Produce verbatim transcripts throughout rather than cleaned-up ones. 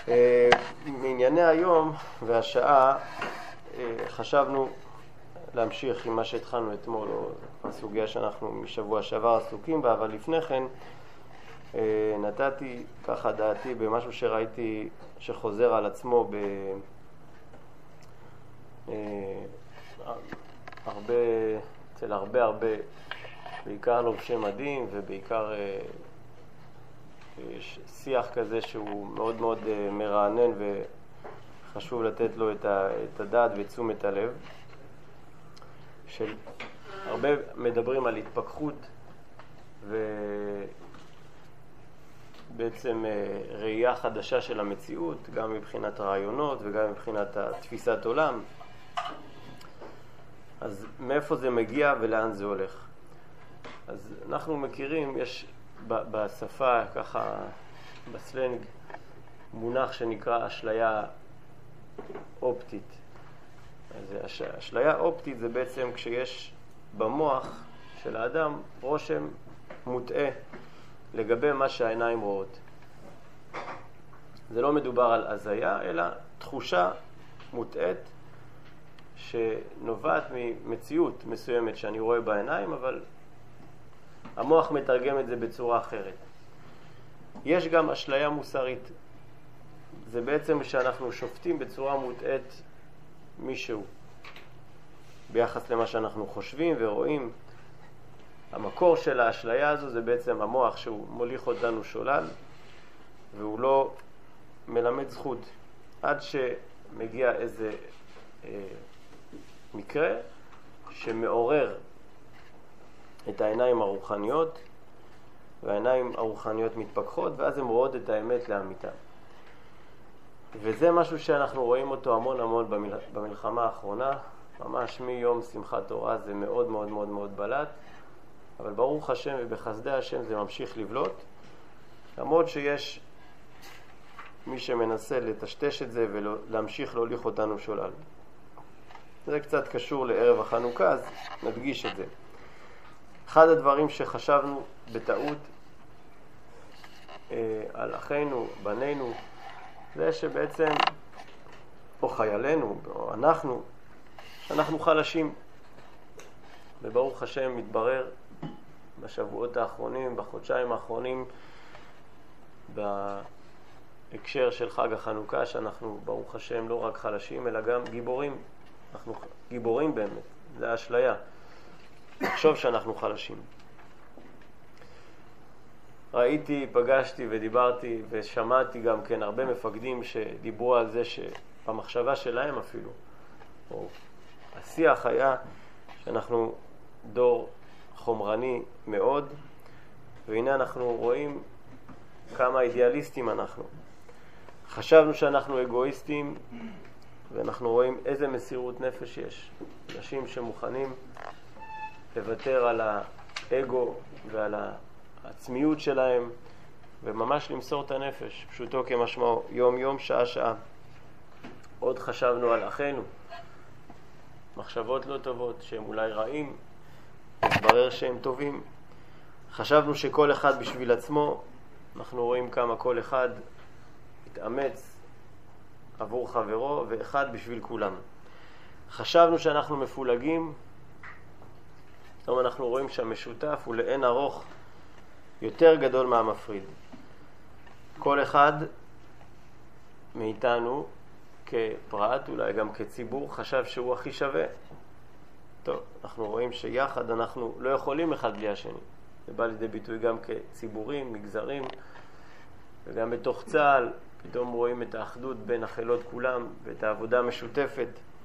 מענייני היום והשעה חשבנו להמשיך עם מה שהתחלנו אתמול, או הסוגיה שאנחנו משבוע שעבר עסוקים בה, אבל לפני כן נתתי ככה דעתי במשהו שראיתי שחוזר על עצמו ב... הרבה, אצל הרבה הרבה, בעיקר לובשי מדים, ובעיקר יש שיח כזה שהוא מאוד מאוד מרענן וחשוב לתת לו את הדעת ותשומת הלב. של הרבה מדברים על התפכחות ובעצם ראייה חדשה של המציאות, גם מבחינת רעיונות וגם מבחינת תפיסת עולם. אז מאיפה זה מגיע ולאן זה הולך? אז אנחנו מכירים, יש בשפה ככה בסלנג מונח שנקרא אשליה אופטית. אז אשליה אופטית זה בעצם כשיש במוח של האדם רושם מוטעה לגבי מה שהעיניים רואות. זה לא מדובר על הזיה, אלא תחושה מוטעית שנובעת ממציאות מסוימת שאני רואה בעיניים, אבל המוח מתרגם את זה בצורה אחרת. יש גם אשליה מוסרית. זה בעצם שאנחנו שופטים בצורה מוטעית מישהו ביחס למה שאנחנו חושבים ורואים. המקור של האשליה הזו זה בעצם המוח שהוא מוליך אותנו שולל, והוא לא מלמד זכות עד שמגיע איזה אה, מקרה שמעורר את העיניים הרוחניות, והעיניים הרוחניות מתפכחות, ואז הן רואות את האמת לאמיתה. וזה משהו שאנחנו רואים אותו המון המון במל... במלחמה האחרונה, ממש מיום שמחת תורה זה מאוד מאוד מאוד מאוד בלט, אבל ברוך השם ובחסדי השם זה ממשיך לבלוט, למרות שיש מי שמנסה לטשטש את זה ולהמשיך להוליך אותנו שולל. זה קצת קשור לערב החנוכה, אז נדגיש את זה. אחד הדברים שחשבנו בטעות אה, על אחינו, בנינו, זה שבעצם, או חיילינו, או אנחנו, שאנחנו חלשים. וברוך השם מתברר בשבועות האחרונים, בחודשיים האחרונים, בהקשר של חג החנוכה, שאנחנו ברוך השם לא רק חלשים, אלא גם גיבורים. אנחנו גיבורים באמת, זה האשליה. לחשוב שאנחנו חלשים. ראיתי, פגשתי ודיברתי ושמעתי גם כן הרבה מפקדים שדיברו על זה שבמחשבה שלהם אפילו, או השיח היה שאנחנו דור חומרני מאוד, והנה אנחנו רואים כמה אידיאליסטים אנחנו. חשבנו שאנחנו אגואיסטים, ואנחנו רואים איזה מסירות נפש יש. אנשים שמוכנים לוותר על האגו ועל העצמיות שלהם, וממש למסור את הנפש, פשוטו כמשמעו, יום יום, שעה שעה. עוד חשבנו על אחינו, מחשבות לא טובות, שהם אולי רעים, מתברר שהם טובים. חשבנו שכל אחד בשביל עצמו, אנחנו רואים כמה כל אחד התאמץ עבור חברו, ואחד בשביל כולם. חשבנו שאנחנו מפולגים, זאת אומרת, אנחנו רואים שהמשותף הוא לאין ארוך יותר גדול מהמפריד. כל אחד מאיתנו כפרט, אולי גם כציבור, חשב שהוא הכי שווה. טוב, אנחנו רואים שיחד אנחנו לא יכולים אחד בלי השני. זה בא לידי ביטוי גם כציבורים, מגזרים, וגם בתוך צה"ל, פתאום רואים את האחדות בין החילות כולם ואת העבודה המשותפת.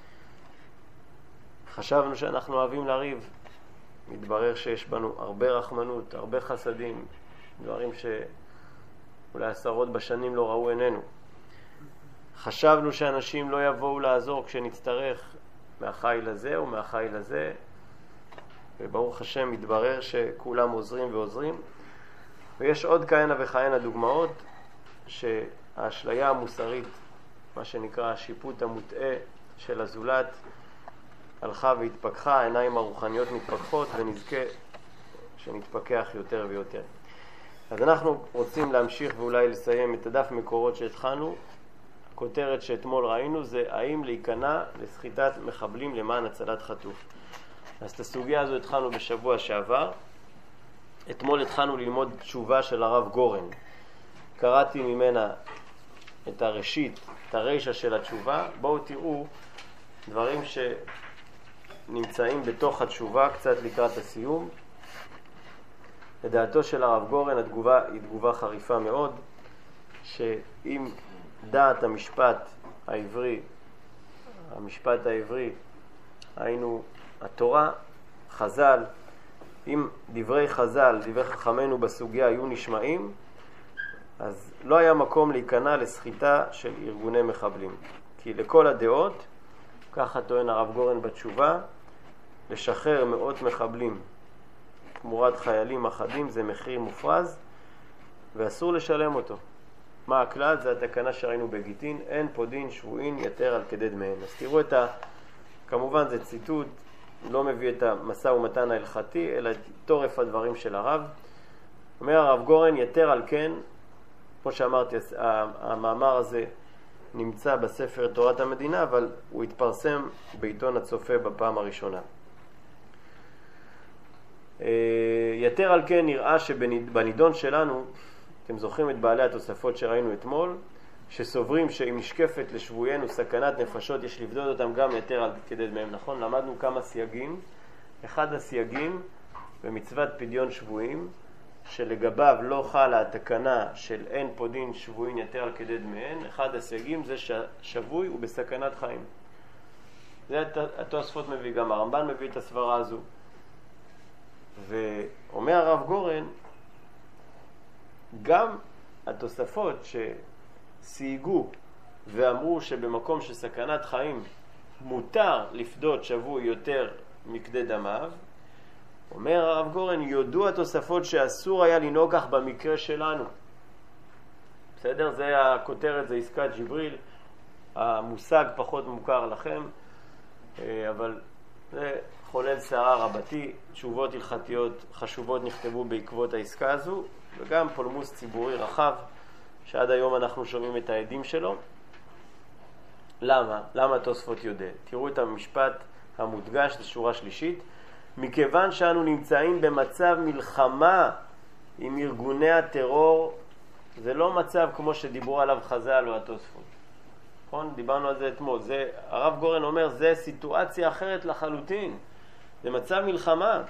חשבנו שאנחנו אוהבים לריב. מתברר שיש בנו הרבה רחמנות, הרבה חסדים, דברים שאולי עשרות בשנים לא ראו עינינו. חשבנו שאנשים לא יבואו לעזור כשנצטרך מהחיל הזה או מהחיל הזה, וברוך השם מתברר שכולם עוזרים ועוזרים. ויש עוד כהנה וכהנה דוגמאות שהאשליה המוסרית, מה שנקרא השיפוט המוטעה של הזולת, הלכה והתפכחה, העיניים הרוחניות מתפכחות, ונזכה שנתפכח יותר ויותר. אז אנחנו רוצים להמשיך ואולי לסיים את הדף מקורות שהתחלנו, הכותרת שאתמול ראינו זה האם להיכנע לסחיטת מחבלים למען הצלת חטוף. אז את הסוגיה הזו התחלנו בשבוע שעבר. אתמול התחלנו ללמוד תשובה של הרב גורן. קראתי ממנה את הראשית, את הרשע של התשובה. בואו תראו דברים שנמצאים בתוך התשובה קצת לקראת הסיום. לדעתו של הרב גורן התגובה היא תגובה חריפה מאוד, שאם דעת המשפט העברי, המשפט העברי, היינו התורה, חז"ל, אם דברי חז"ל, דברי חכמינו בסוגיה היו נשמעים, אז לא היה מקום להיכנע לסחיטה של ארגוני מחבלים. כי לכל הדעות, ככה טוען הרב גורן בתשובה, לשחרר מאות מחבלים תמורת חיילים אחדים זה מחיר מופרז, ואסור לשלם אותו. מה הכלל? זה התקנה שראינו בגיטין, אין פודין שבוין יתר על כדי דמיהן. אז תראו את ה... כמובן זה ציטוט, לא מביא את המשא ומתן ההלכתי, אלא את תורף הדברים של הרב. אומר הרב גורן, יתר על כן, כמו שאמרתי, המאמר הזה נמצא בספר תורת המדינה, אבל הוא התפרסם בעיתון הצופה בפעם הראשונה. יתר על כן נראה שבנידון שלנו, אתם זוכרים את בעלי התוספות שראינו אתמול, שסוברים שאם נשקפת לשבויינו סכנת נפשות, יש לבדוד אותם גם יתר על כדי דמיהם. נכון? למדנו כמה סייגים. אחד הסייגים במצוות פדיון שבויים, שלגביו לא חלה התקנה של אין פודין שבויים יתר על כדי דמיהן, אחד הסייגים זה שהשבוי הוא בסכנת חיים. זה התוספות מביא, גם הרמב"ן מביא את הסברה הזו. ואומר הרב גורן, גם התוספות שסייגו ואמרו שבמקום שסכנת חיים מותר לפדות שבוי יותר מכדי דמיו, אומר הרב גורן, יודו התוספות שאסור היה לנהוג כך במקרה שלנו. בסדר? זה הכותרת, זה עסקת ג'יבריל. המושג פחות מוכר לכם, אבל זה חולל שערה רבתי. תשובות הלכתיות חשובות נכתבו בעקבות העסקה הזו, וגם פולמוס ציבורי רחב, שעד היום אנחנו שומעים את העדים שלו. למה? למה תוספות יודע? תראו את המשפט המודגש, זה שורה שלישית. מכיוון שאנו נמצאים במצב מלחמה עם ארגוני הטרור, זה לא מצב כמו שדיברו עליו חז"ל או התוספות. נכון? דיברנו על זה אתמול. זה, הרב גורן אומר, זה סיטואציה אחרת לחלוטין. זה מצב מלחמה.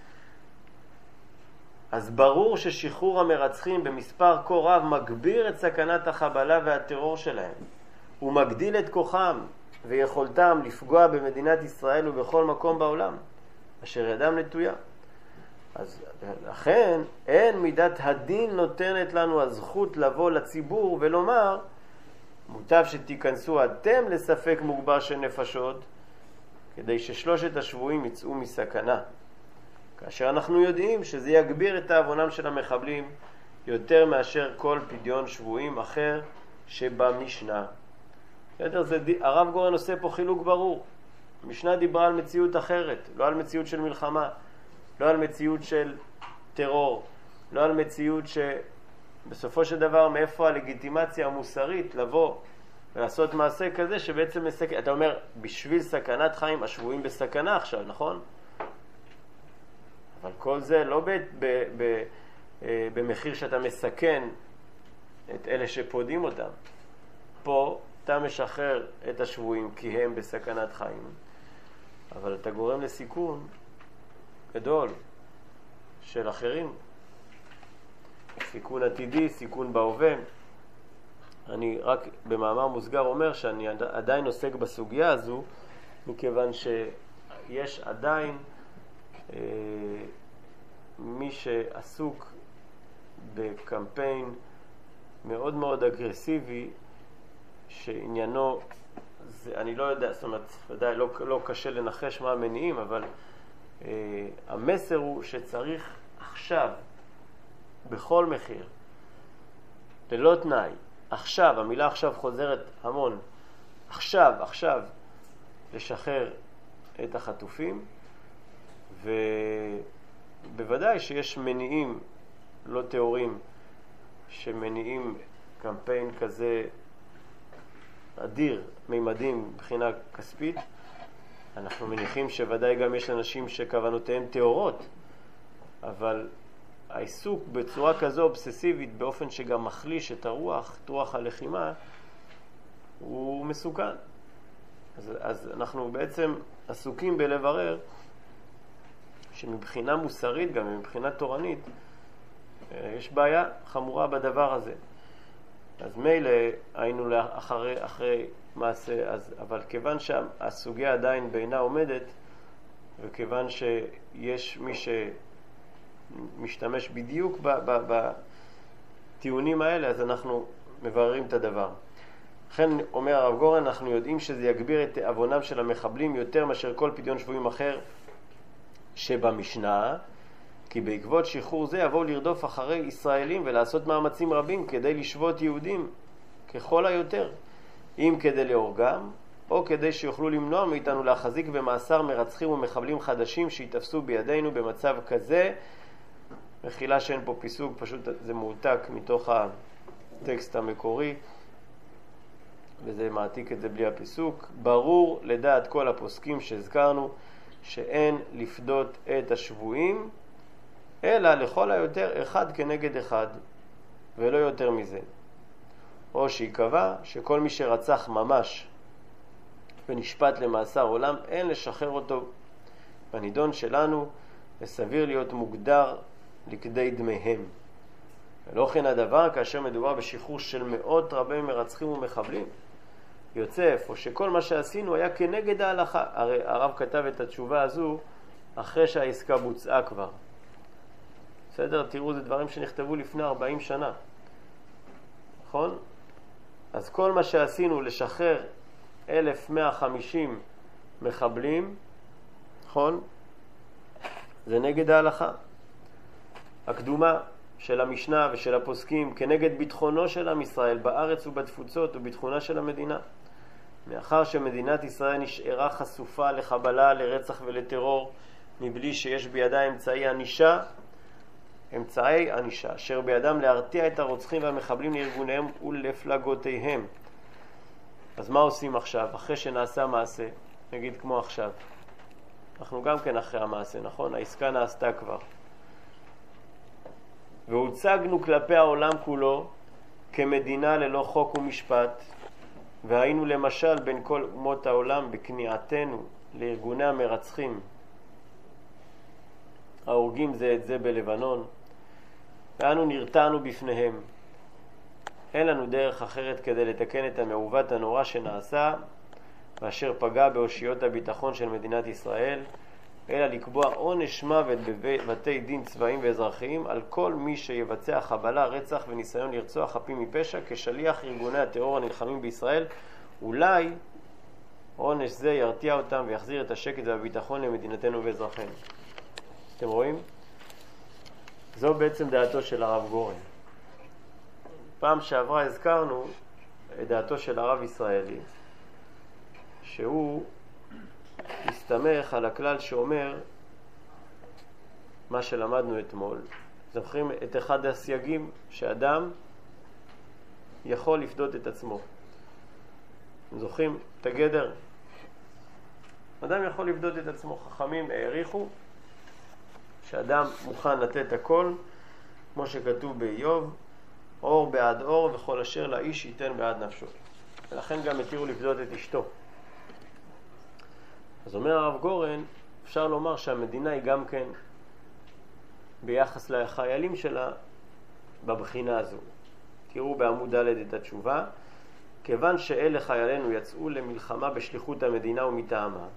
אז ברור ששחרור המרצחים במספר כה רב מגביר את סכנת החבלה והטרור שלהם. הוא מגדיל את כוחם ויכולתם לפגוע במדינת ישראל ובכל מקום בעולם, אשר ידם נטויה. אז לכן אין מידת הדין נותנת לנו הזכות לבוא לציבור ולומר, מוטב שתיכנסו אתם לספק מוגבר של נפשות, כדי ששלושת השבויים יצאו מסכנה. כאשר אנחנו יודעים שזה יגביר את העוונם של המחבלים יותר מאשר כל פדיון שבויים אחר שבמשנה. יותר, זה, הרב גורן עושה פה חילוק ברור. המשנה דיברה על מציאות אחרת, לא על מציאות של מלחמה, לא על מציאות של טרור, לא על מציאות שבסופו של דבר מאיפה הלגיטימציה המוסרית לבוא ולעשות מעשה כזה שבעצם מסכן. אתה אומר, בשביל סכנת חיים השבויים בסכנה עכשיו, נכון? אבל כל זה לא ב, ב, ב, במחיר שאתה מסכן את אלה שפודים אותם. פה אתה משחרר את השבויים כי הם בסכנת חיים, אבל אתה גורם לסיכון גדול של אחרים. סיכון עתידי, סיכון בהווה. אני רק במאמר מוסגר אומר שאני עדיין עוסק בסוגיה הזו, מכיוון שיש עדיין אה, מי שעסוק בקמפיין מאוד מאוד אגרסיבי, שעניינו, זה, אני לא יודע, זאת אומרת, ודאי לא, לא קשה לנחש מה המניעים, אבל אה, המסר הוא שצריך עכשיו, בכל מחיר, ללא תנאי, עכשיו, המילה עכשיו חוזרת המון, עכשיו, עכשיו, לשחרר את החטופים, ובוודאי שיש מניעים לא תיאורים שמניעים קמפיין כזה אדיר מימדים מבחינה כספית. אנחנו מניחים שוודאי גם יש אנשים שכוונותיהם תיאורות, אבל העיסוק בצורה כזו אובססיבית, באופן שגם מחליש את הרוח, את רוח הלחימה, הוא מסוכן. אז, אז אנחנו בעצם עסוקים בלברר שמבחינה מוסרית, גם מבחינה תורנית, יש בעיה חמורה בדבר הזה. אז מילא היינו אחרי, אחרי מעשה, אז, אבל כיוון שהסוגיה עדיין בעינה עומדת, וכיוון שיש מי שמשתמש בדיוק בטיעונים האלה, אז אנחנו מבררים את הדבר. לכן אומר הרב גורן, אנחנו יודעים שזה יגביר את עוונם של המחבלים יותר מאשר כל פדיון שבויים אחר שבמשנה, כי בעקבות שחרור זה יבואו לרדוף אחרי ישראלים ולעשות מאמצים רבים כדי לשבות יהודים ככל היותר, אם כדי להורגם או כדי שיוכלו למנוע מאיתנו להחזיק במאסר מרצחים ומחבלים חדשים שיתפסו בידינו במצב כזה. מחילה שאין פה פיסוק, פשוט זה מעותק מתוך הטקסט המקורי וזה מעתיק את זה בלי הפיסוק. ברור לדעת כל הפוסקים שהזכרנו שאין לפדות את השבויים אלא לכל היותר אחד כנגד אחד ולא יותר מזה, או שיקבע שכל מי שרצח ממש ונשפט למאסר עולם אין לשחרר אותו בנידון שלנו, וסביר להיות מוגדר לכדי דמיהם. ולא כן הדבר כאשר מדובר בשחרור של מאות רבי מרצחים ומחבלים. יוצא איפה שכל מה שעשינו היה כנגד ההלכה. הרי הרב כתב את התשובה הזו אחרי שהעסקה בוצעה כבר. בסדר? תראו, זה דברים שנכתבו לפני ארבעים שנה. נכון? אז כל מה שעשינו לשחרר אלף מאה וחמישים מחבלים, נכון? זה נגד ההלכה. הקדומה של המשנה ושל הפוסקים כנגד ביטחונו של עם ישראל בארץ ובתפוצות וביטחונה של המדינה. מאחר שמדינת ישראל נשארה חשופה לחבלה, לרצח ולטרור, מבלי שיש בידה אמצעי ענישה, אמצעי ענישה, אשר בידם להרתיע את הרוצחים והמחבלים לארגוניהם ולפלגותיהם. אז מה עושים עכשיו? אחרי שנעשה מעשה, נגיד כמו עכשיו. אנחנו גם כן אחרי המעשה, נכון? העסקה נעשתה כבר. והוצגנו כלפי העולם כולו כמדינה ללא חוק ומשפט, והיינו למשל בין כל אומות העולם בכניעתנו לארגוני המרצחים ההורגים זה את זה בלבנון, ואנו נרתענו בפניהם. אין לנו דרך אחרת כדי לתקן את המעוות הנורא שנעשה ואשר פגע באושיות הביטחון של מדינת ישראל, אלא לקבוע עונש מוות בבתי דין צבאיים ואזרחיים על כל מי שיבצע חבלה, רצח וניסיון לרצוח חפים מפשע כשליח ארגוני הטרור הנלחמים בישראל. אולי עונש זה ירתיע אותם ויחזיר את השקט והביטחון למדינתנו ואזרחינו. אתם רואים? זו בעצם דעתו של הרב גורן. פעם שעברה הזכרנו את דעתו של הרב ישראלי, שהוא מסתמך על הכלל שאומר מה שלמדנו אתמול. זוכרים את אחד הסייגים שאדם יכול לפדות את עצמו. זוכרים את הגדר? אדם יכול לפדות את עצמו. חכמים העריכו שאדם מוכן לתת הכל, כמו שכתוב באיוב, אור בעד אור וכל אשר לאיש ייתן בעד נפשו. ולכן גם התירו לפדות את אשתו. אז אומר הרב גורן, אפשר לומר שהמדינה היא גם כן ביחס לחיילים שלה בבחינה הזו. תראו בעמוד ד' את התשובה. כיוון שאלה חיילינו יצאו למלחמה בשליחות המדינה ומטעמה,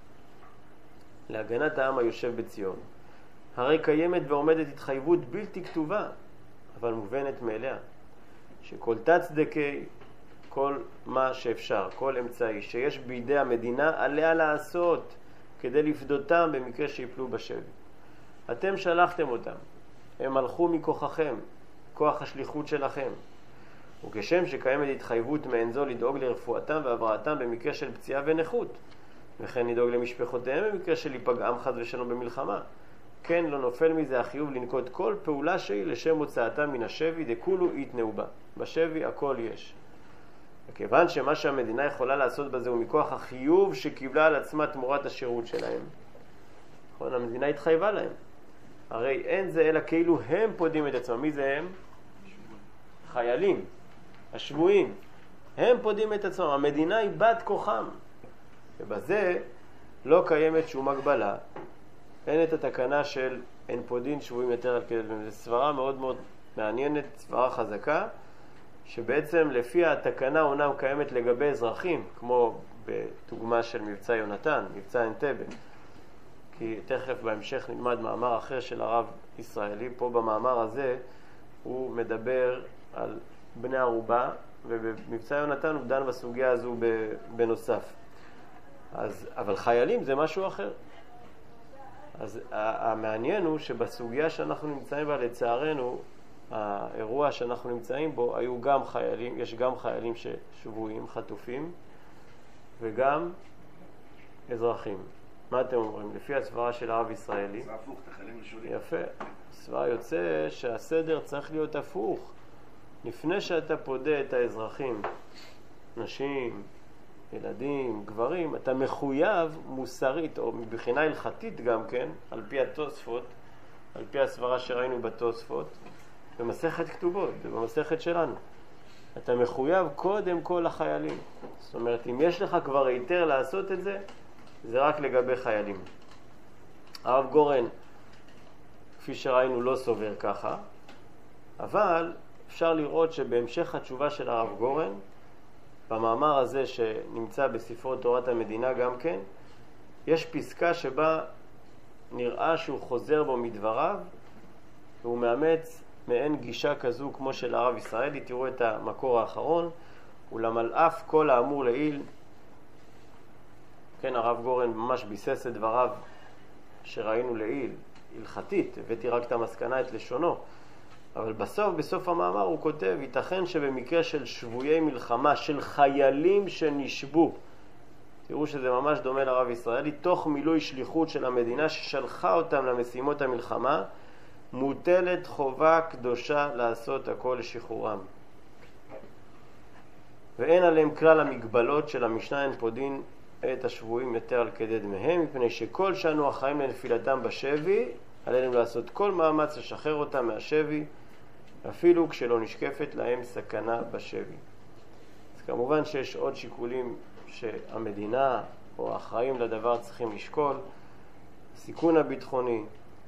להגנת העם היושב בציון, הרי קיימת ועומדת התחייבות בלתי כתובה, אבל מובנת מאליה, שכל תצדקי, כל מה שאפשר, כל אמצעי שיש בידי המדינה, עליה לעשות כדי לפדותם במקרה שיפלו בשבי. אתם שלחתם אותם, הם הלכו מכוחכם, כוח השליחות שלכם. וכשם שקיימת התחייבות מעין זו לדאוג לרפואתם והבראתם במקרה של פציעה ונכות, וכן לדאוג למשפחותיהם במקרה של היפגעם חס ושלום במלחמה, כן לא נופל מזה החיוב לנקוט כל פעולה שהיא לשם הוצאתם מן השבי, דכולו יתנאו בה. בשבי הכל יש. וכיוון שמה שהמדינה יכולה לעשות בזה הוא מכוח החיוב שקיבלה על עצמה תמורת השירות שלהם. נכון, המדינה התחייבה להם. הרי אין זה אלא כאילו הם פודים את עצמם. מי זה הם? חיילים, השבויים. הם פודים את עצמם. המדינה היא בת כוחם. ובזה לא קיימת שום הגבלה. אין את התקנה של אין פודין שבויים יותר על כדת. זו סברה מאוד מאוד מעניינת, סברה חזקה, שבעצם לפי התקנה אומנם קיימת לגבי אזרחים, כמו בדוגמה של מבצע יונתן, מבצע אנטבה. כי תכף בהמשך נלמד מאמר אחר של הרב ישראלי. פה במאמר הזה הוא מדבר על בני ערובה, ובמבצע יונתן הוא דן בסוגיה הזו בנוסף. אז, אבל חיילים זה משהו אחר. אז המעניין הוא שבסוגיה שאנחנו נמצאים בה, לצערנו, האירוע שאנחנו נמצאים בו, היו גם חיילים, יש גם חיילים ששבויים, חטופים, וגם אזרחים. מה אתם אומרים? לפי הסברה של הרב ישראלי. זה הפוך, את החיילים ראשונים. יפה. הסברה יוצא שהסדר צריך להיות הפוך. לפני שאתה פודה את האזרחים, נשים, ילדים, גברים, אתה מחויב מוסרית, או מבחינה הלכתית גם כן, על פי התוספות, על פי הסברה שראינו בתוספות, במסכת כתובות, במסכת שלנו. אתה מחויב קודם כל לחיילים. זאת אומרת, אם יש לך כבר היתר לעשות את זה, זה רק לגבי חיילים. הרב גורן, כפי שראינו, לא סובר ככה, אבל אפשר לראות שבהמשך התשובה של הרב גורן, במאמר הזה שנמצא בספרו תורת המדינה גם כן, יש פסקה שבה נראה שהוא חוזר בו מדבריו, והוא מאמץ מעין גישה כזו כמו של הרב ישראלי. תראו את המקור האחרון. ולמל אף כל האמור לעיל, כן, הרב גורן ממש ביסס את דבריו שראינו לעיל, הלכתית, הבאתי רק את המסקנה, את לשונו. אבל בסוף, בסוף המאמר הוא כותב, ייתכן שבמקרה של שבויי מלחמה, של חיילים שנשבו, תראו שזה ממש דומה לרב ישראלי, תוך מילוי שליחות של המדינה ששלחה אותם למשימות המלחמה, מוטלת חובה קדושה לעשות הכל לשחרורם. ואין עליהם כלל המגבלות של המשנה אין פודין את השבויים יותר על כדי דמיהם, מפני שכל שאנו החיים לנפילתם בשבי, עלינו לעשות כל מאמץ לשחרר אותם מהשבי, אפילו כשלא נשקפת להם סכנה בשבי. אז כמובן שיש עוד שיקולים שהמדינה או האחראים לדבר צריכים לשקול, סיכון הביטחוני,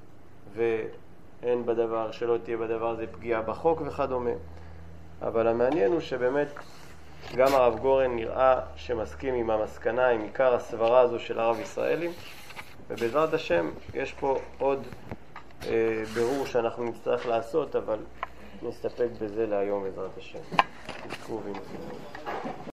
ואין בדבר, שלא תהיה בדבר הזה פגיעה בחוק וכדומה. אבל המעניין הוא שבאמת גם הרב גורן נראה שמסכים עם המסקנה, עם עיקר הסברה הזו של הרב ישראלי, ובעזרת השם יש פה עוד אה, ברור שאנחנו נצטרך לעשות, אבל נסתפק בזה להיום בעזרת השם. תזכו ועם